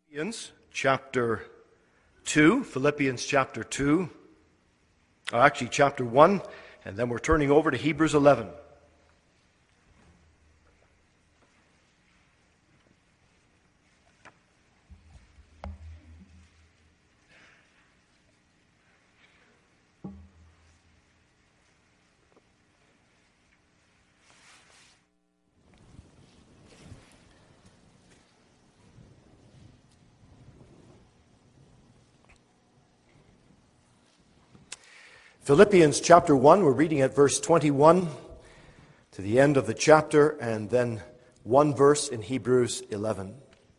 Philippians chapter 2, Philippians chapter 2, or actually chapter 1, and then we're turning over to Hebrews 11. Philippians chapter 1, we're reading at verse 21 to the end of the chapter, and then one verse in Hebrews 11.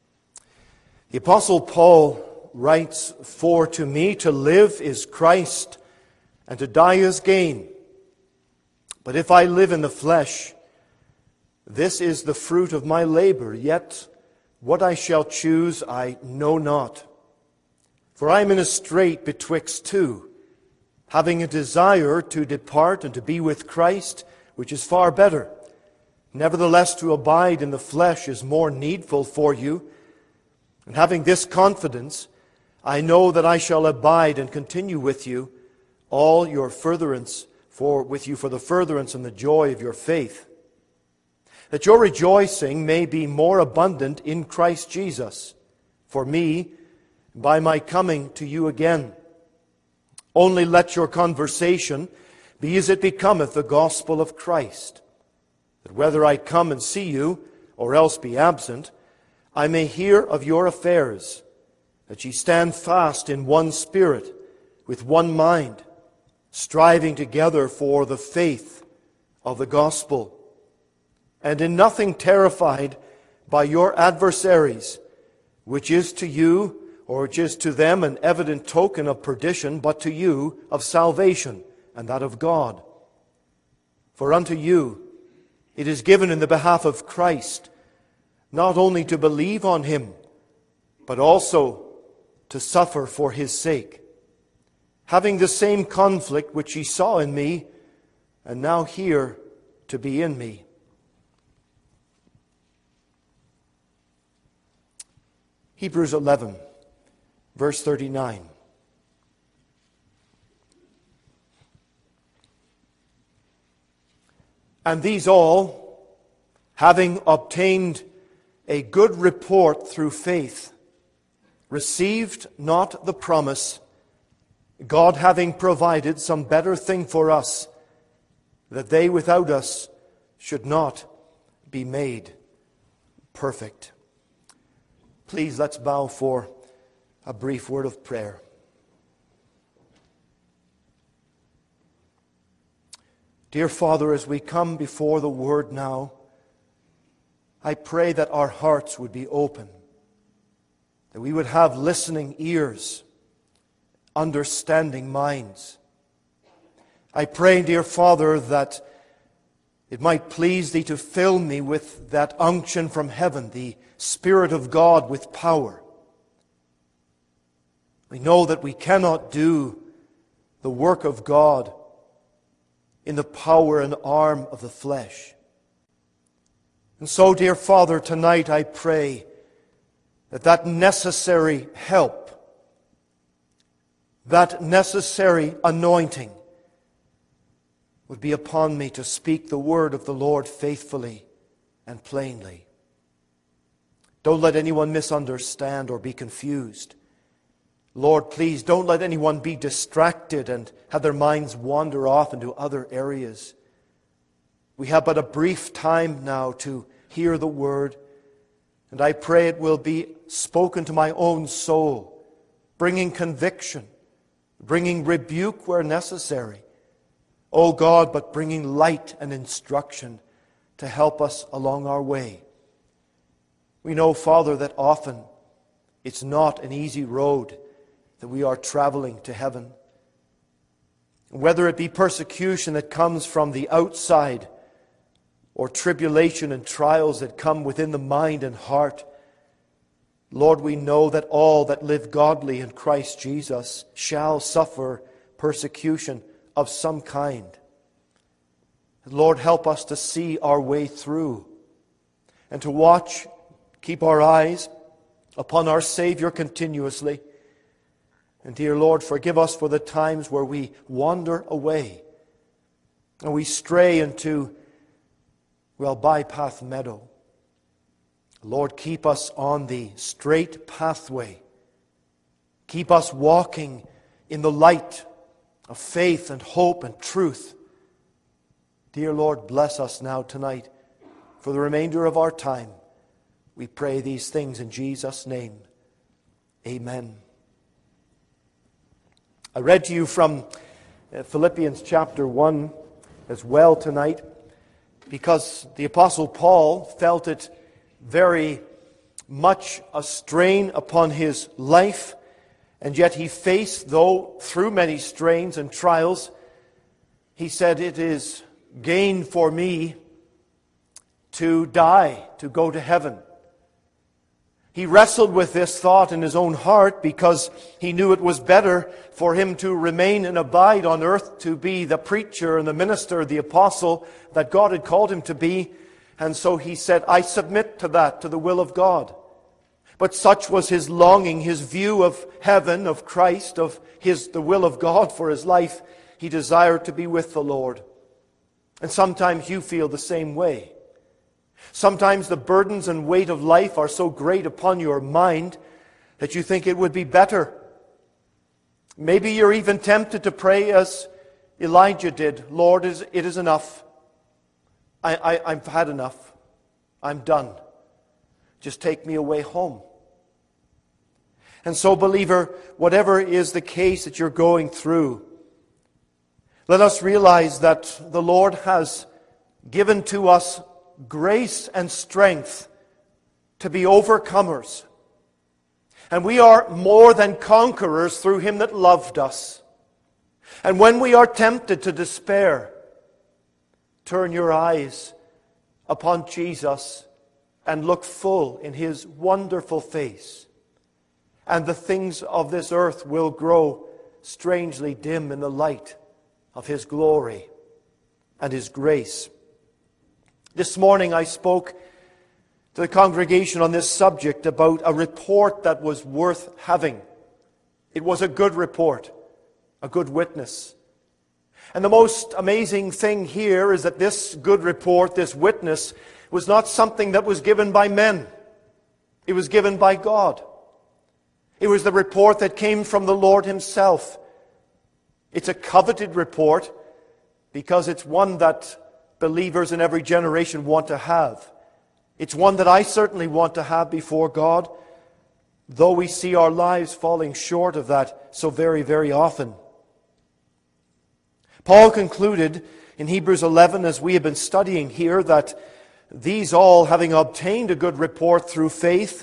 The Apostle Paul writes, "For to me to live is Christ, and to die is gain. But if I live in the flesh, this is the fruit of my labor, yet what I shall choose I know not. For I am in a strait betwixt two, having a desire to depart and to be with Christ, which is far better. Nevertheless, to abide in the flesh is more needful for you. And having this confidence, I know that I shall abide and continue with you all your furtherance, for the furtherance and the joy of your faith, that your rejoicing may be more abundant in Christ Jesus, for me, by my coming to you again. Only let your conversation be as it becometh the gospel of Christ, that whether I come and see you, or else be absent, I may hear of your affairs, that ye stand fast in one spirit, with one mind, striving together for the faith of the gospel, and in nothing terrified by your adversaries, which is to you, or which is to them an evident token of perdition, but to you of salvation, and that of God. For unto you it is given in the behalf of Christ, not only to believe on him, but also to suffer for his sake, having the same conflict which ye saw in me, and now hear to be in me." Hebrews 11. Verse 39. "And these all, having obtained a good report through faith, received not the promise, God having provided some better thing for us, that they without us should not be made perfect." Please, let's bow for a brief word of prayer. Dear Father, as we come before the Word now, I pray that our hearts would be open, that we would have listening ears, understanding minds. I pray, dear Father, that it might please Thee to fill me with that unction from heaven, the Spirit of God with power. We know that we cannot do the work of God in the power and arm of the flesh. And so, dear Father, tonight I pray that necessary help, that necessary anointing would be upon me to speak the word of the Lord faithfully and plainly. Don't let anyone misunderstand or be confused. Lord, please don't let anyone be distracted and have their minds wander off into other areas. We have but a brief time now to hear the word, and I pray it will be spoken to my own soul, bringing conviction, bringing rebuke where necessary. Oh God, but bringing light and instruction to help us along our way. We know, Father, that often it's not an easy road that we are traveling to heaven. Whether it be persecution that comes from the outside, or tribulation and trials that come within the mind and heart, Lord, we know that all that live godly in Christ Jesus shall suffer persecution of some kind. Lord, help us to see our way through and to watch, keep our eyes upon our Savior continuously. And dear Lord, forgive us for the times where we wander away and we stray into, bypath meadow. Lord, keep us on the straight pathway. Keep us walking in the light of faith and hope and truth. Dear Lord, bless us now tonight for the remainder of our time. We pray these things in Jesus' name. Amen. I read to you from Philippians chapter 1 as well tonight because the Apostle Paul felt it very much a strain upon his life, and yet he faced, though through many strains and trials, he said, "It is gain for me to die, to go to heaven." He wrestled with this thought in his own heart because he knew it was better for him to remain and abide on earth, to be the preacher and the minister, the apostle that God had called him to be. And so he said, "I submit to that, to the will of God." But such was his longing, his view of heaven, of Christ, of the will of God for his life. He desired to be with the Lord. And sometimes you feel the same way. Sometimes the burdens and weight of life are so great upon your mind that you think it would be better. Maybe you're even tempted to pray as Elijah did, "Lord, it is enough. I've had enough. I'm done. Just take me away home." And so, believer, whatever is the case that you're going through, let us realize that the Lord has given to us grace and strength to be overcomers. And we are more than conquerors through Him that loved us. And when we are tempted to despair, turn your eyes upon Jesus and look full in His wonderful face. And the things of this earth will grow strangely dim in the light of His glory and His grace. This morning I spoke to the congregation on this subject about a report that was worth having. It was a good report, a good witness. And the most amazing thing here is that this good report, this witness, was not something that was given by men. It was given by God. It was the report that came from the Lord Himself. It's a coveted report because it's one that believers in every generation want to have. It's one that I certainly want to have before God, though we see our lives falling short of that so very, very often. Paul concluded in Hebrews 11, as we have been studying here, that these all, having obtained a good report through faith,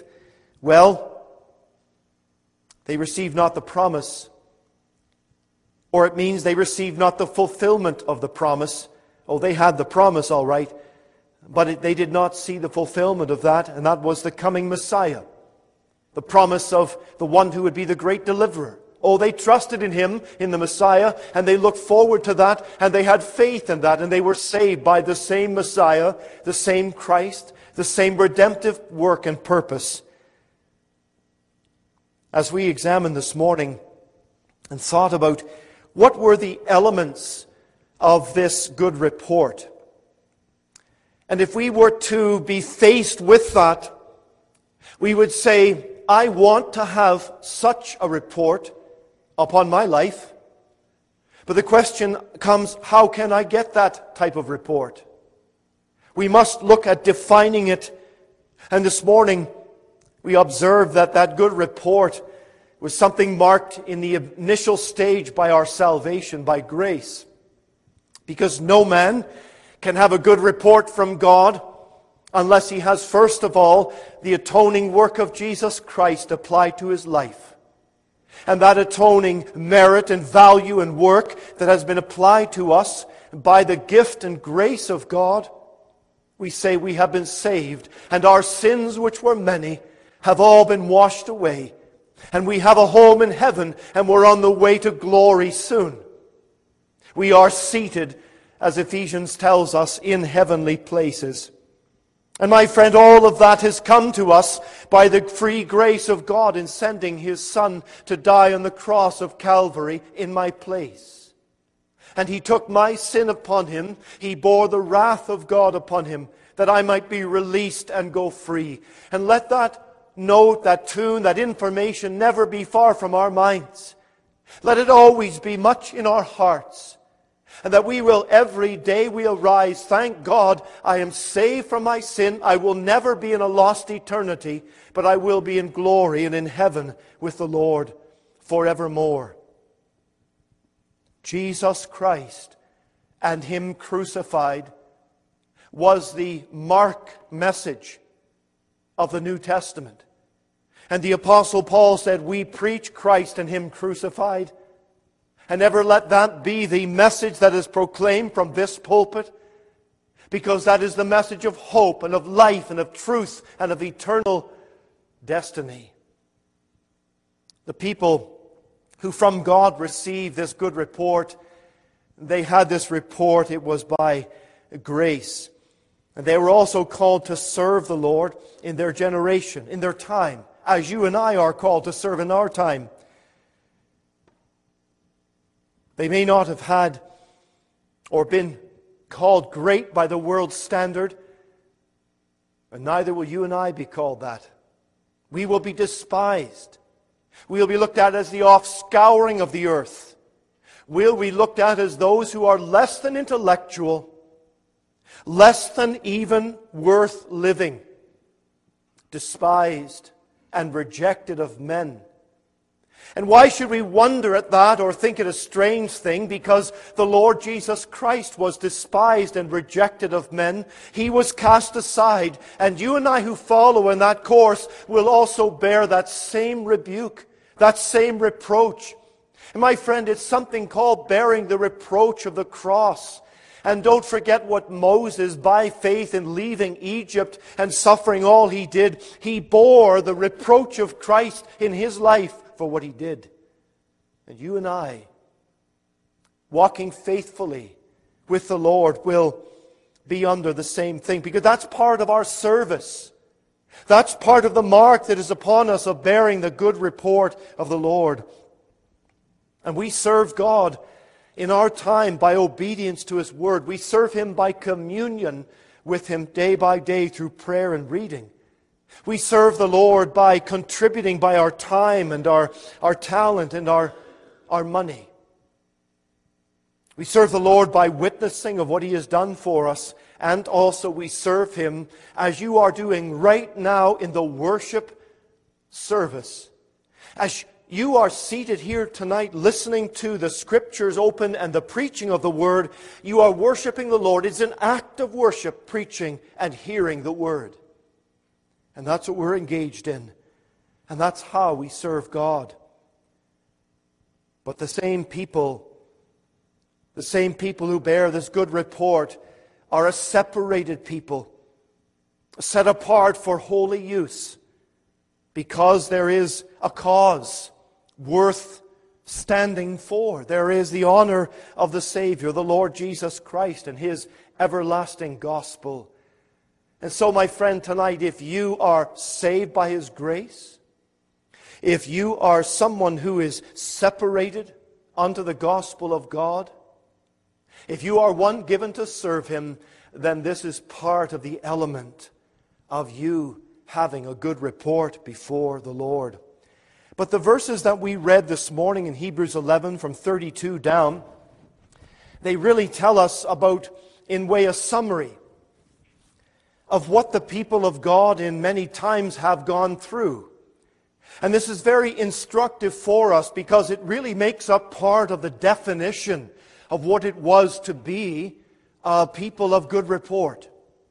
they received not the promise, or it means they received not the fulfillment of the promise. Oh, they had the promise, all right, but they did not see the fulfillment of that, and that was the coming Messiah, the promise of the one who would be the great deliverer. Oh, they trusted in Him, in the Messiah, and they looked forward to that, and they had faith in that, and they were saved by the same Messiah, the same Christ, the same redemptive work and purpose. As we examined this morning and thought about what were the elements of this good report, and if we were to be faced with that, we would say, I want to have such a report upon my life. But the question comes, how can I get that type of report? We must look at defining it. And this morning, we observed that that good report was something marked in the initial stage by our salvation, by grace. Because no man can have a good report from God unless he has, first of all, the atoning work of Jesus Christ applied to his life. And that atoning merit and value and work that has been applied to us by the gift and grace of God, we say we have been saved, and our sins, which were many, have all been washed away. And we have a home in heaven, and we're on the way to glory soon. We are seated, as Ephesians tells us, in heavenly places. And my friend, all of that has come to us by the free grace of God in sending His Son to die on the cross of Calvary in my place. And He took my sin upon Him. He bore the wrath of God upon Him, that I might be released and go free. And let that note, that tune, that information never be far from our minds. Let it always be much in our hearts. And that we will, every day we'll rise, thank God, I am saved from my sin. I will never be in a lost eternity, but I will be in glory and in heaven with the Lord forevermore. Jesus Christ and Him crucified was the mark message of the New Testament. And the Apostle Paul said, we preach Christ and Him crucified. And never let that be the message that is proclaimed from this pulpit, because that is the message of hope and of life and of truth and of eternal destiny. The people who from God received this good report, they had this report, it was by grace. And they were also called to serve the Lord in their generation, in their time, as you and I are called to serve in our time. They may not have had or been called great by the world's standard, and neither will you and I be called that. We will be despised. We will be looked at as the offscouring of the earth. We'll be looked at as those who are less than intellectual, less than even worth living, despised and rejected of men. And why should we wonder at that or think it a strange thing? Because the Lord Jesus Christ was despised and rejected of men. He was cast aside. And you and I who follow in that course will also bear that same rebuke, that same reproach. And my friend, it's something called bearing the reproach of the cross. And don't forget what Moses, by faith in leaving Egypt and suffering all he did, he bore the reproach of Christ in his life for what he did. And you and I, walking faithfully with the Lord, will be under the same thing, because that's part of our service. That's part of the mark that is upon us of bearing the good report of the Lord. And we serve God in our time by obedience to His Word. We serve Him by communion with Him day by day through prayer and reading. We serve the Lord by contributing by our time and our talent and our money. We serve the Lord by witnessing of what He has done for us. And also we serve Him as you are doing right now in the worship service. As you are seated here tonight listening to the Scriptures open and the preaching of the Word, you are worshiping the Lord. It's an act of worship, preaching and hearing the Word. And that's what we're engaged in. And that's how we serve God. But the same people who bear this good report are a separated people, set apart for holy use, because there is a cause worth standing for. There is the honor of the Savior, the Lord Jesus Christ, and His everlasting gospel. And so, my friend, tonight, if you are saved by His grace, if you are someone who is separated unto the gospel of God, if you are one given to serve Him, then this is part of the element of you having a good report before the Lord. But the verses that we read this morning in Hebrews 11 from 32 down, they really tell us about, in way, a summary of what the people of God in many times have gone through. And this is very instructive for us, because it really makes up part of the definition of what it was to be a people of good report.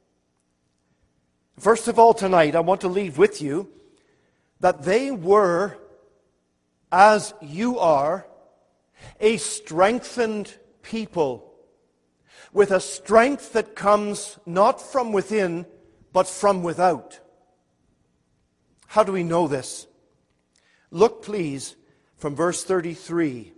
First of all, tonight, I want to leave with you that they were, as you are, a strengthened people, with a strength that comes not from within, but from without. How do we know this? Look, please, from verse 33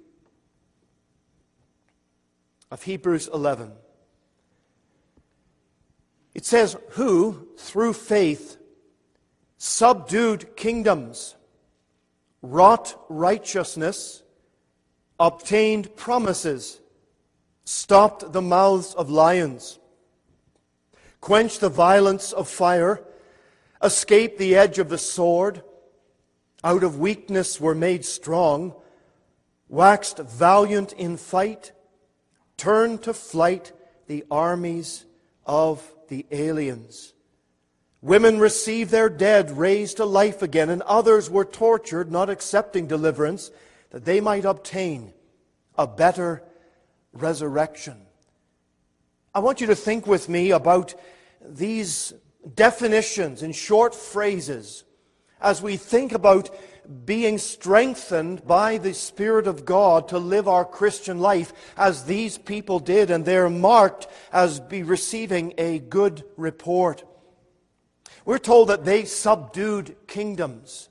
of Hebrews 11. It says, who, through faith, subdued kingdoms, wrought righteousness, obtained promises, stopped the mouths of lions, quenched the violence of fire, escaped the edge of the sword, out of weakness were made strong, waxed valiant in fight, turned to flight the armies of the aliens. Women received their dead raised to life again, and others were tortured, not accepting deliverance, that they might obtain a better resurrection. I want you to think with me about these definitions in short phrases as we think about being strengthened by the Spirit of God to live our Christian life as these people did, and they're marked as be receiving a good report. We're told that they subdued kingdoms.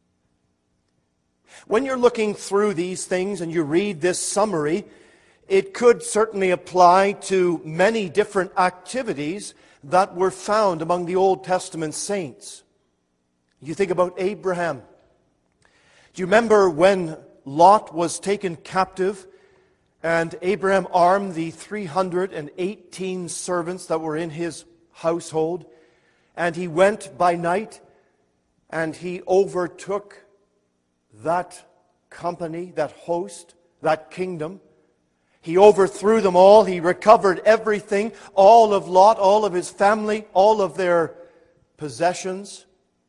When you're looking through these things and you read this summary, it could certainly apply to many different activities that were found among the Old Testament saints. You think about Abraham. Do you remember when Lot was taken captive and Abraham armed the 318 servants that were in his household, and he went by night and he overtook that company, that host, that kingdom. He overthrew them all. He recovered everything, all of Lot, all of his family, all of their possessions.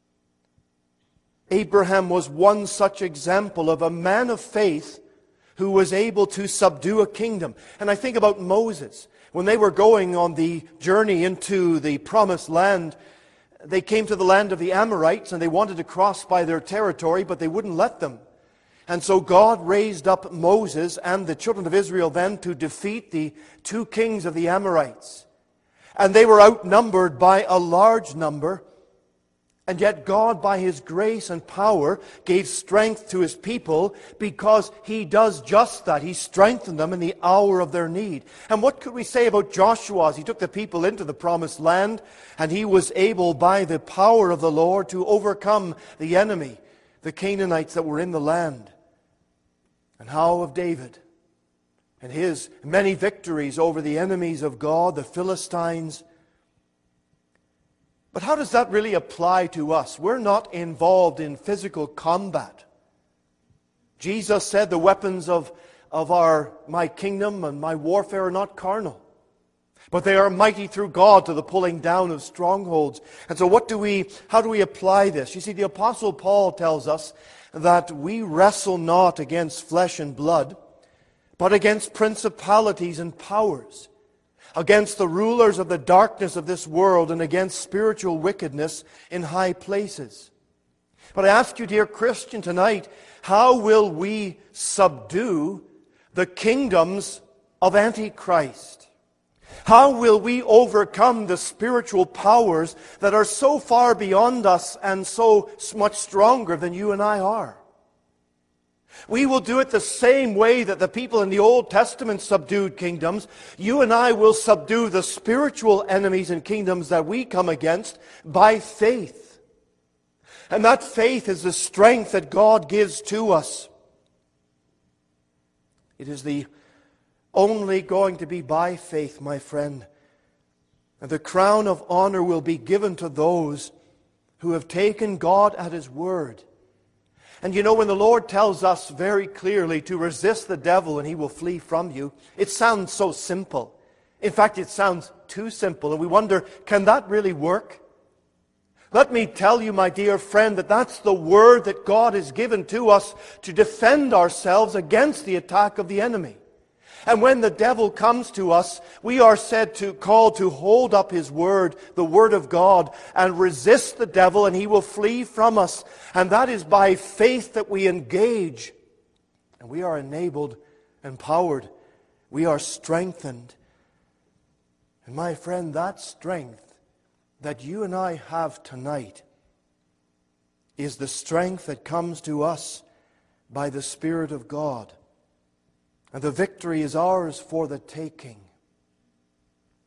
Abraham was one such example of a man of faith who was able to subdue a kingdom. And I think about Moses. When they were going on the journey into the promised land, they came to the land of the Amorites and they wanted to cross by their territory, but they wouldn't let them. And so God raised up Moses and the children of Israel then to defeat the two kings of the Amorites. And they were outnumbered by a large number. And yet God, by His grace and power, gave strength to His people, because He does just that. He strengthened them in the hour of their need. And what could we say about Joshua as he took the people into the promised land, and he was able, by the power of the Lord, to overcome the enemy, the Canaanites that were in the land? And how of David and his many victories over the enemies of God, the Philistines? But how does that really apply to us? We're not involved in physical combat. Jesus said the weapons of my kingdom and my warfare are not carnal, but they are mighty through God to the pulling down of strongholds. And so how do we apply this? You see, the Apostle Paul tells us that we wrestle not against flesh and blood, but against principalities and powers, against the rulers of the darkness of this world, and against spiritual wickedness in high places. But I ask you, dear Christian, tonight, how will we subdue the kingdoms of Antichrist? How will we overcome the spiritual powers that are so far beyond us and so much stronger than you and I are? We will do it the same way that the people in the Old Testament subdued kingdoms. You and I will subdue the spiritual enemies and kingdoms that we come against by faith. And that faith is the strength that God gives to us. It is only going to be by faith, my friend. And the crown of honor will be given to those who have taken God at His word. And you know, when the Lord tells us very clearly to resist the devil and he will flee from you, it sounds so simple. In fact, it sounds too simple. And we wonder, can that really work? Let me tell you, my dear friend, that that's the word that God has given to us to defend ourselves against the attack of the enemy. And when the devil comes to us, we are called to hold up his word, the word of God, and resist the devil, and he will flee from us. And that is by faith that we engage. And we are enabled, empowered. We are strengthened. And my friend, that strength that you and I have tonight is the strength that comes to us by the Spirit of God. And the victory is ours for the taking.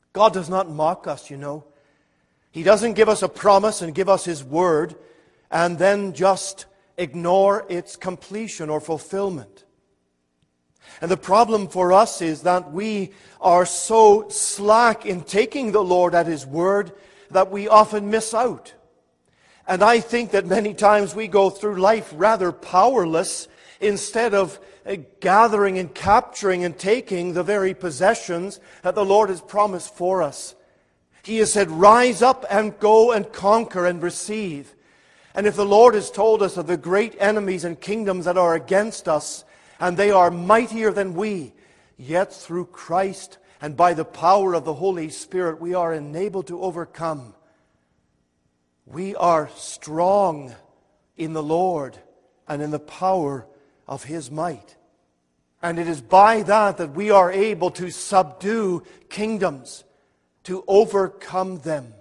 God does not mock us, you know. He doesn't give us a promise and give us His word and then just ignore its completion or fulfillment. And the problem for us is that we are so slack in taking the Lord at His word that we often miss out. And I think that many times we go through life rather powerless instead of gathering and capturing and taking the very possessions that the Lord has promised for us. He has said, rise up and go and conquer and receive. And if the Lord has told us of the great enemies and kingdoms that are against us, and they are mightier than we, yet through Christ and by the power of the Holy Spirit we are enabled to overcome. We are strong in the Lord and in the power of His might. And it is by that that we are able to subdue kingdoms, to overcome them.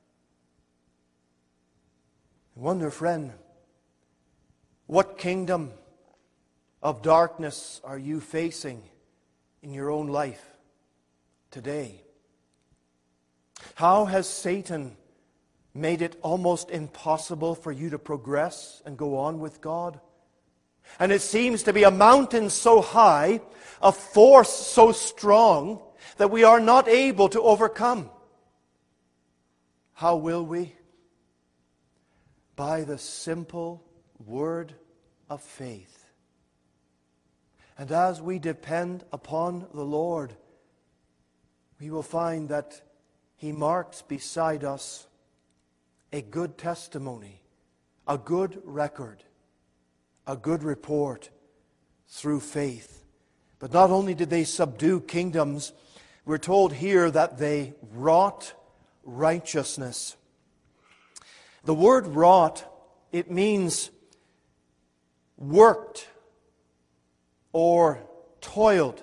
I wonder, friend, what kingdom of darkness are you facing in your own life today? How has Satan made it almost impossible for you to progress and go on with God? And it seems to be a mountain so high, a force so strong, that we are not able to overcome. How will we? By the simple word of faith. And as we depend upon the Lord, we will find that He marks beside us a good testimony, a good record, a good report through faith. But not only did they subdue kingdoms, we're told here that they wrought righteousness. The word wrought, it means worked or toiled,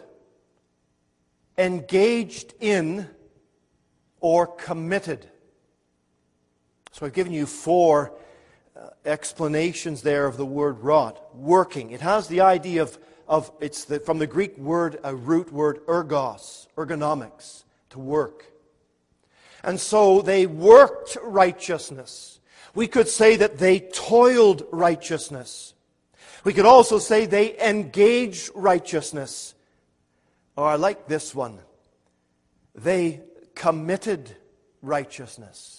engaged in or committed. So I've given you 4 explanations there of the word wrought. Working. It has the idea of from the Greek word, a root word, ergonomics, to work. And so they worked righteousness. We could say that they toiled righteousness. We could also say they engaged righteousness. Or I like this one. They committed righteousness.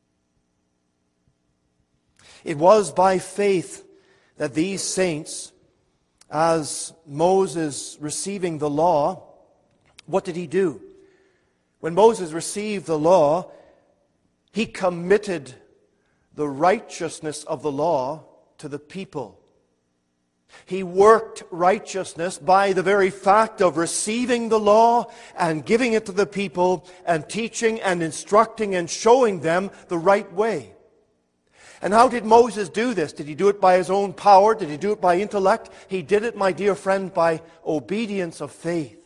It was by faith that these saints, as Moses receiving the law, what did he do? When Moses received the law, he committed the righteousness of the law to the people. He worked righteousness by the very fact of receiving the law and giving it to the people and teaching and instructing and showing them the right way. And how did Moses do this? Did he do it by his own power? Did he do it by intellect? He did it, my dear friend, by obedience of faith.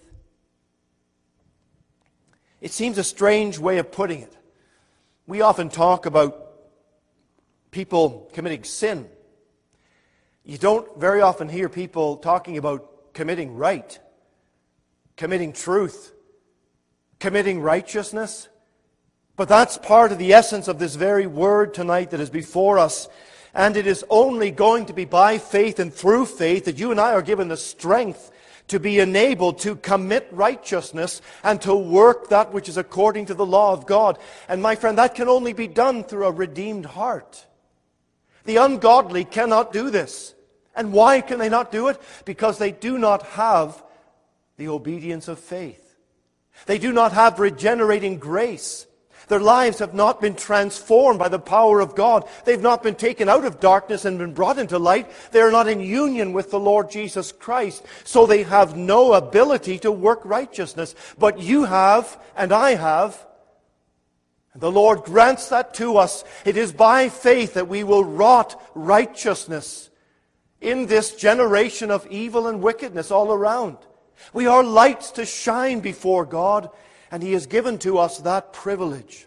It seems a strange way of putting it. We often talk about people committing sin. You don't very often hear people talking about committing right, committing truth, committing righteousness. But that's part of the essence of this very word tonight that is before us. And it is only going to be by faith and through faith that you and I are given the strength to be enabled to commit righteousness and to work that which is according to the law of God. And my friend, that can only be done through a redeemed heart. The ungodly cannot do this. And why can they not do it? Because they do not have the obedience of faith. They do not have regenerating grace. Their lives have not been transformed by the power of God. They've not been taken out of darkness and been brought into light. They are not in union with the Lord Jesus Christ. So they have no ability to work righteousness. But you have, and I have. The Lord grants that to us. It is by faith that we will wrought righteousness in this generation of evil and wickedness all around. We are lights to shine before God, and He has given to us that privilege.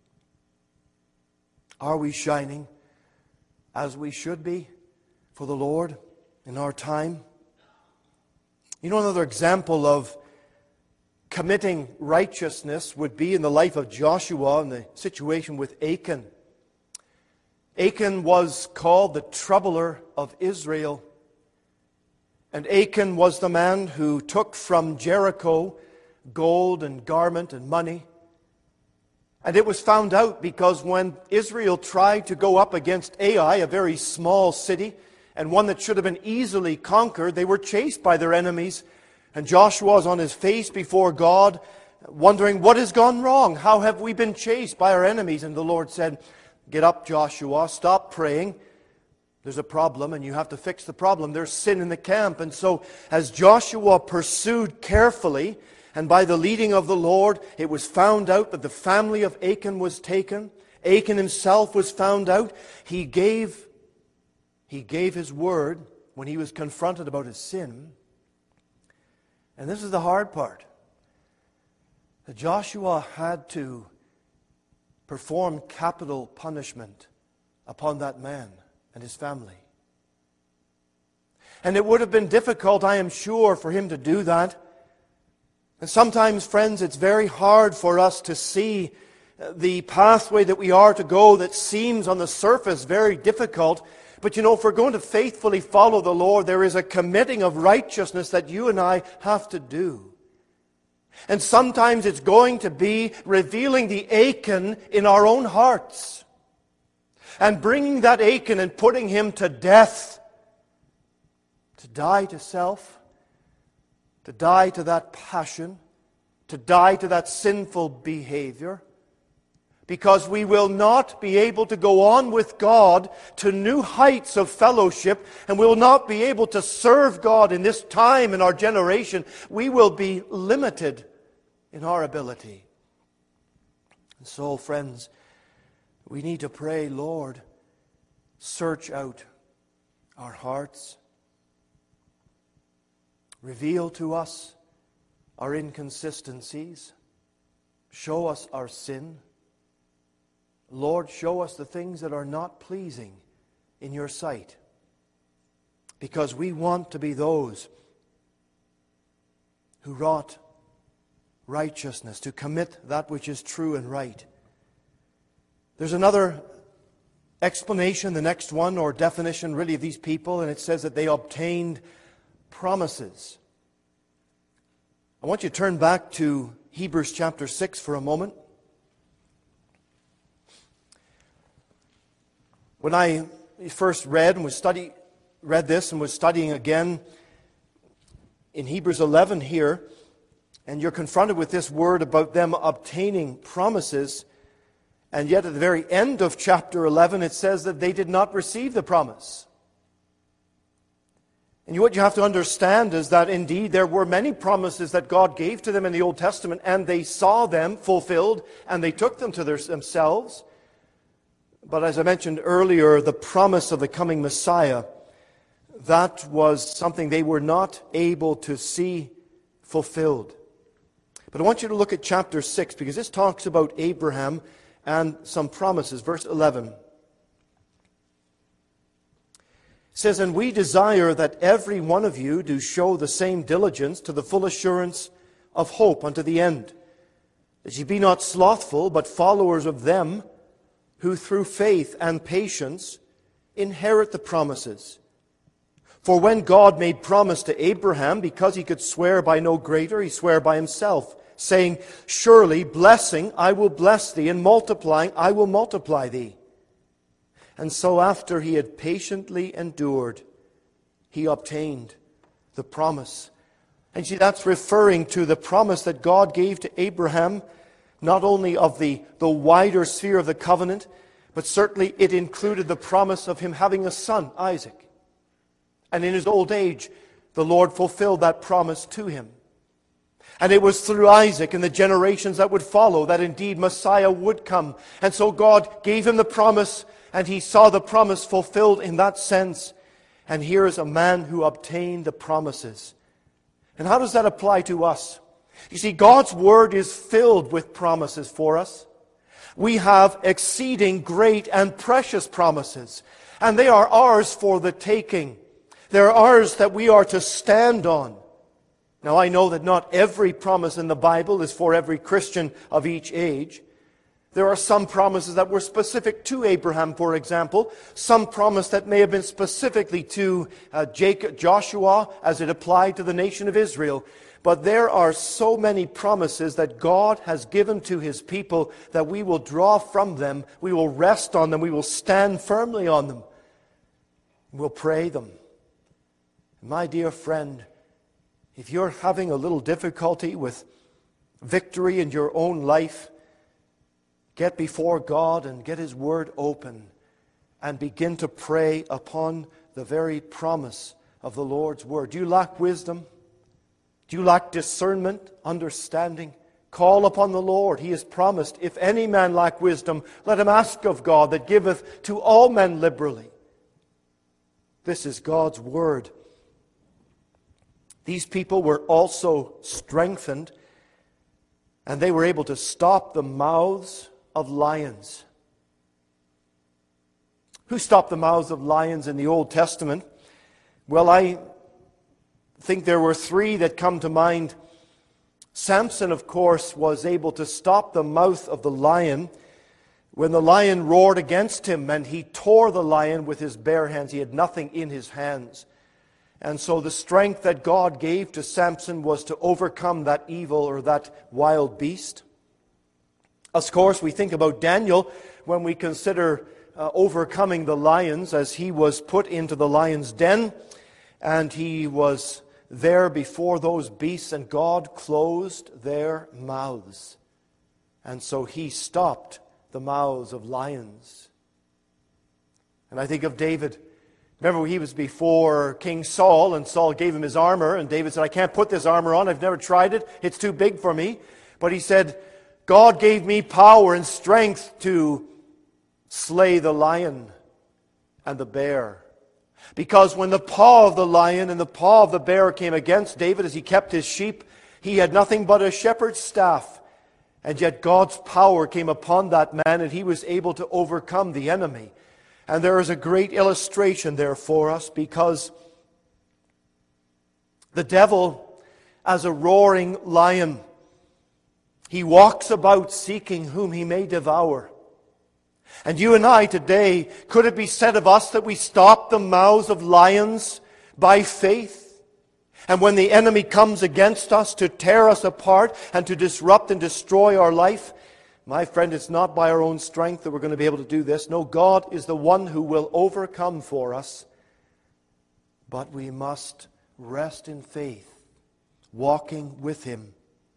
Are we shining as we should be for the Lord in our time? You know, another example of committing righteousness would be in the life of Joshua and the situation with Achan. Achan was called the troubler of Israel. And Achan was the man who took from Jericho gold and garment and money. And it was found out because when Israel tried to go up against Ai, a very small city, and one that should have been easily conquered, they were chased by their enemies. And Joshua was on his face before God, wondering, what has gone wrong? How have we been chased by our enemies? And the Lord said, get up, Joshua, stop praying. There's a problem, and you have to fix the problem. There's sin in the camp. And so, as Joshua pursued carefully, and by the leading of the Lord, it was found out that the family of Achan was taken. Achan himself was found out. He gave his word when he was confronted about his sin. And this is the hard part. That Joshua had to perform capital punishment upon that man and his family. And it would have been difficult, I am sure, for him to do that. And sometimes, friends, it's very hard for us to see the pathway that we are to go that seems on the surface very difficult. But you know, if we're going to faithfully follow the Lord, there is a committing of righteousness that you and I have to do. And sometimes it's going to be revealing the Achan in our own hearts. And bringing that Achan and putting him to death. To die to self. To die to that passion. To die to that sinful behavior. Because we will not be able to go on with God to new heights of fellowship, and we will not be able to serve God in this time in our generation. We will be limited in our ability. And so, friends, we need to pray, Lord, search out our hearts. Reveal to us our inconsistencies. Show us our sin. Lord, show us the things that are not pleasing in your sight. Because we want to be those who wrought righteousness, to commit that which is true and right. There's another explanation, the next one, or definition really of these people, and it says that they obtained promises. I want you to turn back to Hebrews chapter 6 for a moment. When I first read this and was studying again in Hebrews 11 here, and you're confronted with this word about them obtaining promises, and yet at the very end of chapter 11 it says that they did not receive the promise. And what you have to understand is that indeed there were many promises that God gave to them in the Old Testament, and they saw them fulfilled, and they took them to themselves. But as I mentioned earlier, the promise of the coming Messiah, that was something they were not able to see fulfilled. But I want you to look at chapter 6, because this talks about Abraham and some promises. Verse 11. It says, "And we desire that every one of you do show the same diligence to the full assurance of hope unto the end, that ye be not slothful, but followers of them who through faith and patience inherit the promises. For when God made promise to Abraham, because he could swear by no greater, he sware by himself, saying, Surely blessing I will bless thee, and multiplying I will multiply thee. And so after he had patiently endured, he obtained the promise." And see, that's referring to the promise that God gave to Abraham, not only of the wider sphere of the covenant, but certainly it included the promise of him having a son, Isaac. And in his old age, the Lord fulfilled that promise to him. And it was through Isaac and the generations that would follow that indeed Messiah would come. And so God gave him the promise, and he saw the promise fulfilled in that sense. And here is a man who obtained the promises. And how does that apply to us? You see, God's Word is filled with promises for us. We have exceeding great and precious promises, and they are ours for the taking. They're ours that we are to stand on. Now, I know that not every promise in the Bible is for every Christian of each age. There are some promises that were specific to Abraham, for example. Some promise that may have been specifically to Joshua as it applied to the nation of Israel. But there are so many promises that God has given to His people that we will draw from them, we will rest on them, we will stand firmly on them. We'll pray them. My dear friend, if you're having a little difficulty with victory in your own life, get before God and get His Word open and begin to pray upon the very promise of the Lord's Word. Do you lack wisdom? Do you lack discernment, understanding? Call upon the Lord. He has promised, if any man lack wisdom, let him ask of God that giveth to all men liberally. This is God's Word. These people were also strengthened, and they were able to stop the mouths of lions. Who stopped the mouths of lions in the Old Testament? Well, I think there were three that come to mind. Samson, of course, was able to stop the mouth of the lion when the lion roared against him, and he tore the lion with his bare hands. He had nothing in his hands. And so the strength that God gave to Samson was to overcome that evil or that wild beast. Of course, we think about Daniel when we consider overcoming the lions, as he was put into the lion's den, and he was there before those beasts, and God closed their mouths. And so he stopped the mouths of lions. And I think of David. Remember, he was before King Saul, and Saul gave him his armor, and David said, I can't put this armor on. I've never tried it. It's too big for me. But he said, God gave me power and strength to slay the lion and the bear. Because when the paw of the lion and the paw of the bear came against David as he kept his sheep, he had nothing but a shepherd's staff. And yet God's power came upon that man, and he was able to overcome the enemy. And there is a great illustration there for us, because the devil, as a roaring lion, he walks about seeking whom he may devour. And you and I today, could it be said of us that we stop the mouths of lions by faith? And when the enemy comes against us to tear us apart and to disrupt and destroy our life, my friend, it's not by our own strength that we're going to be able to do this. No, God is the one who will overcome for us. But we must rest in faith, walking with Him.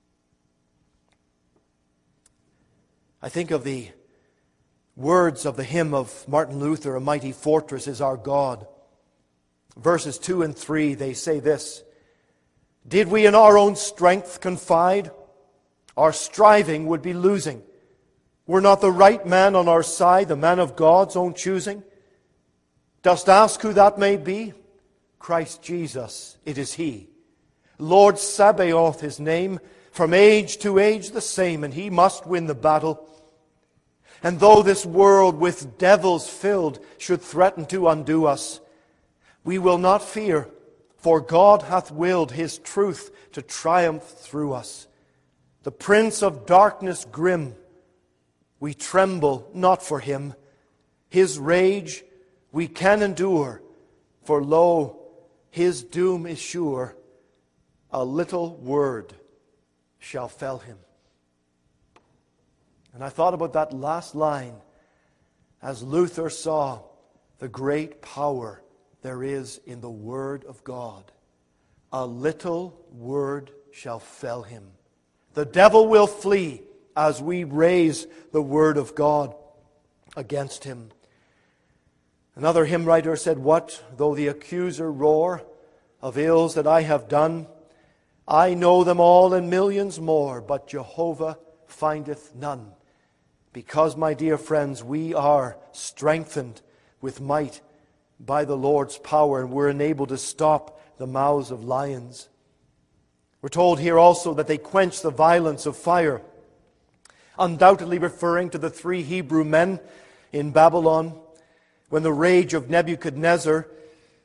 I think of the words of the hymn of Martin Luther, A Mighty Fortress is Our God. Verses 2 and 3, they say this: Did we in our own strength confide, our striving would be losing. Were not the right man on our side, the man of God's own choosing? Dost ask who that may be? Christ Jesus, it is He. Lord Sabaoth His name, from age to age the same, and He must win the battle. And though this world with devils filled should threaten to undo us, we will not fear, for God hath willed His truth to triumph through us. The prince of darkness grim, we tremble not for him. His rage we can endure, for lo, his doom is sure. A little word shall fell him. And I thought about that last line as Luther saw the great power there is in the Word of God. A little word shall fell him. The devil will flee as we raise the Word of God against him. Another hymn writer said, What though the accuser roar of ills that I have done? I know them all and millions more, but Jehovah findeth none. Because, my dear friends, we are strengthened with might by the Lord's power, and we're enabled to stop the mouths of lions. We're told here also that they quench the violence of fire, undoubtedly referring to the 3 Hebrew men in Babylon when the rage of Nebuchadnezzar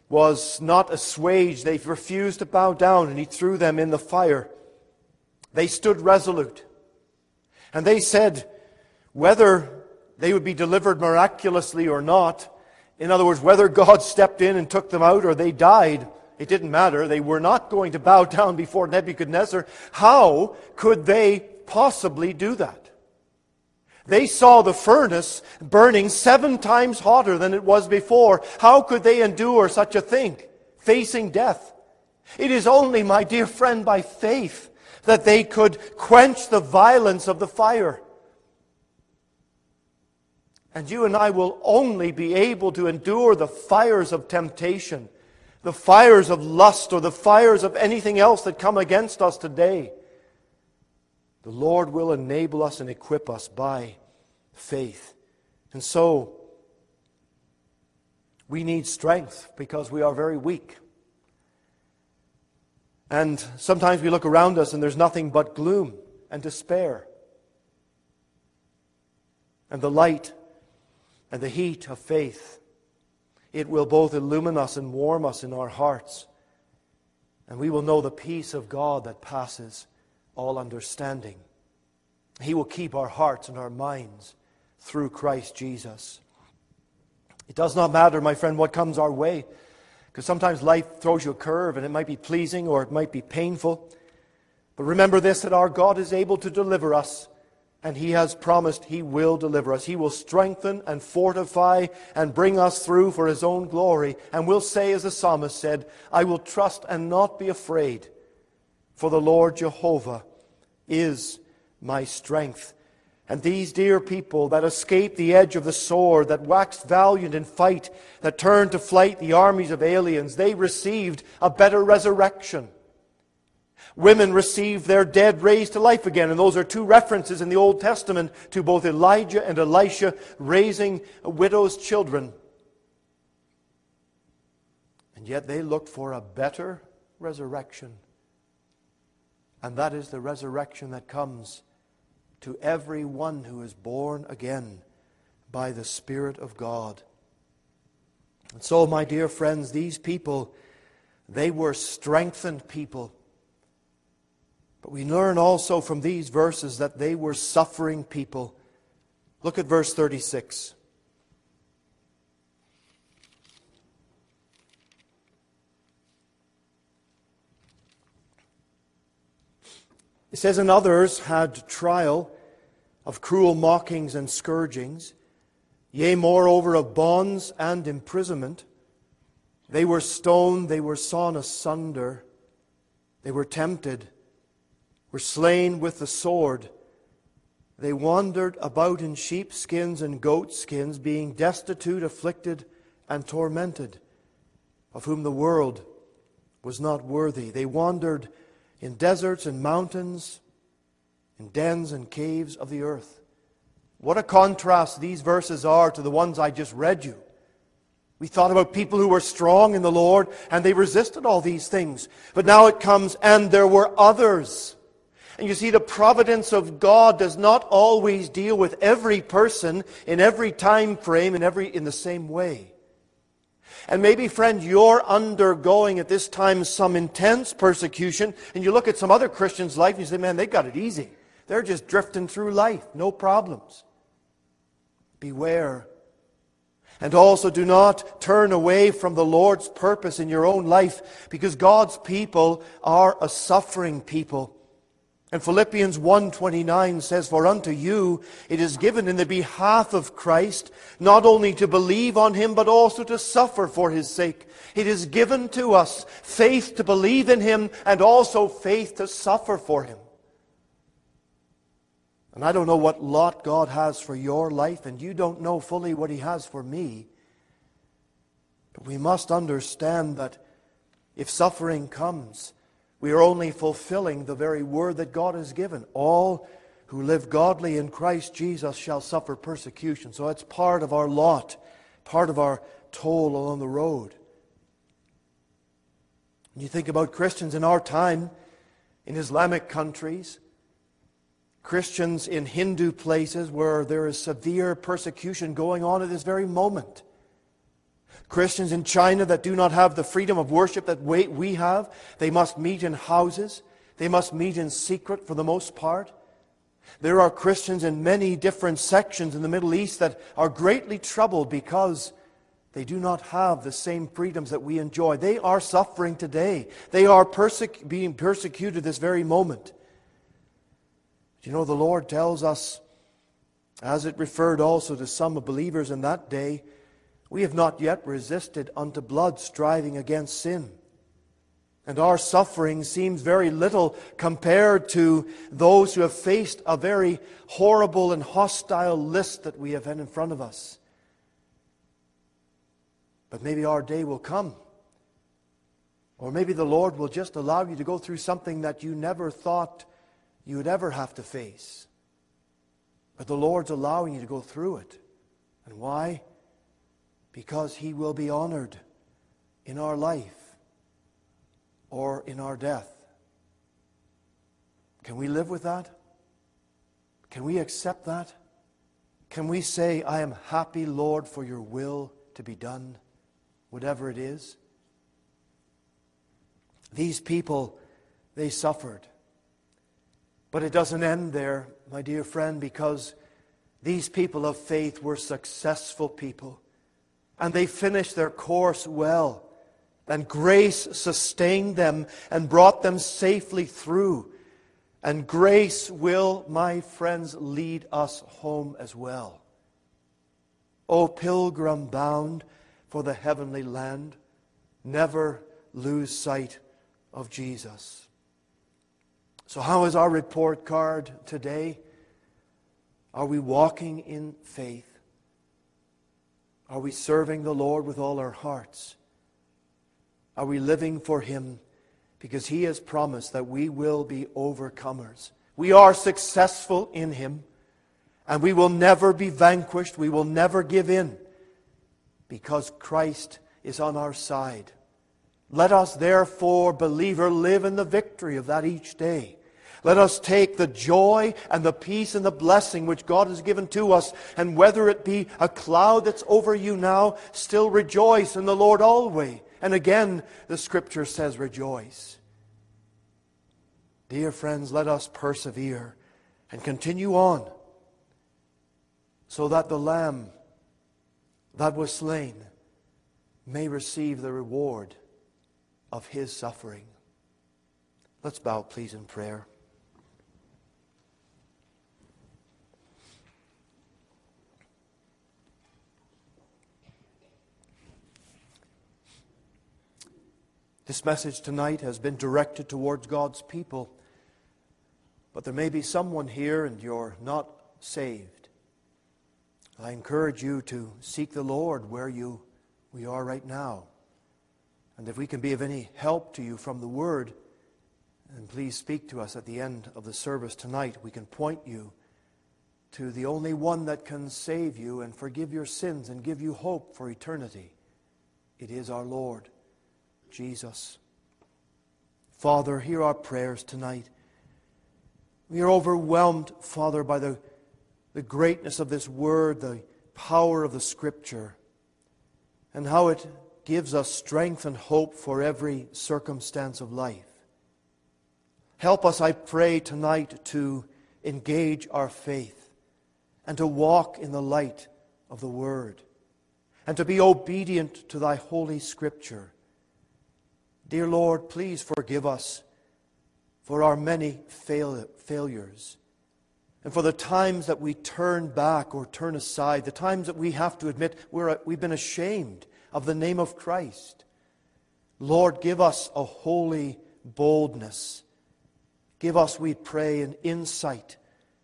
was not assuaged. They refused to bow down, and He threw them in the fire. They stood resolute. And they said whether they would be delivered miraculously or not, in other words, whether God stepped in and took them out or they died, it didn't matter. They were not going to bow down before Nebuchadnezzar. How could they possibly do that? They saw the furnace burning 7 times hotter than it was before. How could they endure such a thing, facing death? It is only, my dear friend, by faith that they could quench the violence of the fire. And you and I will only be able to endure the fires of temptation, the fires of lust, or the fires of anything else that come against us today. The Lord will enable us and equip us by faith. And so, we need strength because we are very weak. And sometimes we look around us and there's nothing but gloom and despair. And the light and the heat of faith, it will both illumine us and warm us in our hearts. And we will know the peace of God that passes all understanding. He will keep our hearts and our minds through Christ Jesus. It does not matter, my friend, what comes our way, because sometimes life throws you a curve and it might be pleasing or it might be painful. But remember this, that our God is able to deliver us, and He has promised He will deliver us. He will strengthen and fortify and bring us through for His own glory. And we'll say, as the psalmist said, I will trust and not be afraid, for the Lord Jehovah is my strength. And these dear people that escaped the edge of the sword, that waxed valiant in fight, that turned to flight the armies of aliens, they received a better resurrection. Women received their dead raised to life again. And those are 2 references in the Old Testament to both Elijah and Elisha raising a widow's children. And yet they looked for a better resurrection. And that is the resurrection that comes to every one who is born again by the Spirit of God. And so, my dear friends, these people, they were strengthened people. But we learn also from these verses that they were suffering people. Look at verse 36. It says, and others had trial of cruel mockings and scourgings, yea, moreover of bonds and imprisonment. They were stoned, they were sawn asunder, they were tempted, were slain with the sword. They wandered about in sheepskins and goatskins, being destitute, afflicted, and tormented, of whom the world was not worthy. They wandered in deserts and mountains, in dens and caves of the earth. What a contrast these verses are to the ones I just read you. We thought about people who were strong in the Lord, and they resisted all these things. But now it comes, and there were others. And you see, the providence of God does not always deal with every person in every time frame in the same way. And maybe, friend, you're undergoing at this time some intense persecution, and you look at some other Christians' life and you say, man, they got it easy. They're just drifting through life, no problems. Beware. And also do not turn away from the Lord's purpose in your own life, because God's people are a suffering people. And Philippians 1:29 says, for unto you it is given in the behalf of Christ, not only to believe on Him, but also to suffer for His sake. It is given to us faith to believe in Him, and also faith to suffer for Him. And I don't know what lot God has for your life, and you don't know fully what He has for me. But we must understand that if suffering comes, we are only fulfilling the very word that God has given. All who live godly in Christ Jesus shall suffer persecution. So it's part of our lot, part of our toll along the road. When you think about Christians in our time, in Islamic countries, Christians in Hindu places where there is severe persecution going on at this very moment. Christians in China that do not have the freedom of worship that we have, they must meet in houses. They must meet in secret for the most part. There are Christians in many different sections in the Middle East that are greatly troubled because they do not have the same freedoms that we enjoy. They are suffering today. They are being persecuted this very moment. You know, the Lord tells us, as it referred also to some believers in that day, we have not yet resisted unto blood, striving against sin. And our suffering seems very little compared to those who have faced a very horrible and hostile list that we have had in front of us. But maybe our day will come. Or maybe the Lord will just allow you to go through something that you never thought you would ever have to face. But the Lord's allowing you to go through it. And why? Because He will be honored in our life or in our death. Can we live with that? Can we accept that? Can we say, I am happy, Lord, for your will to be done, whatever it is? These people, they suffered. But it doesn't end there, my dear friend, because these people of faith were successful people. And they finished their course well. And grace sustained them and brought them safely through. And grace will, my friends, lead us home as well. O pilgrim bound for the heavenly land, never lose sight of Jesus. So how is our report card today? Are we walking in faith? Are we serving the Lord with all our hearts? Are we living for Him? Because He has promised that we will be overcomers. We are successful in Him. And we will never be vanquished. We will never give in. Because Christ is on our side. Let us therefore, believer, live in the victory of that each day. Let us take the joy and the peace and the blessing which God has given to us. And whether it be a cloud that's over you now, still rejoice in the Lord always. And again, the Scripture says, rejoice. Dear friends, let us persevere and continue on, so that the Lamb that was slain may receive the reward of His suffering. Let's bow, please, in prayer. This message tonight has been directed towards God's people. But there may be someone here and you're not saved. I encourage you to seek the Lord where we are right now. And if we can be of any help to you from the Word, then please speak to us at the end of the service tonight. We can point you to the only one that can save you and forgive your sins and give you hope for eternity. It is our Lord Jesus. Father, hear our prayers tonight. We are overwhelmed, Father, by the greatness of this Word, the power of the Scripture, and how it gives us strength and hope for every circumstance of life. Help us, I pray, tonight to engage our faith and to walk in the light of the Word and to be obedient to Thy Holy Scripture. Dear Lord, please forgive us for our many failures and for the times that we turn back or turn aside, the times that we have to admit we've been ashamed of the name of Christ. Lord, give us a holy boldness. Give us, we pray, an insight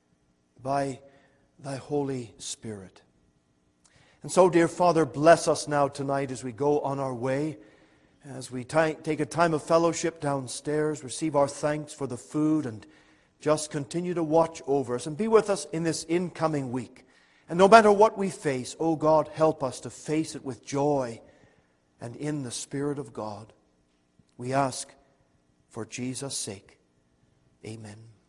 by Thy Holy Spirit. And so, dear Father, bless us now tonight as we go on our way. As we take a time of fellowship downstairs, receive our thanks for the food, and just continue to watch over us and be with us in this incoming week. And no matter what we face, oh God, help us to face it with joy and in the Spirit of God. We ask for Jesus' sake. Amen.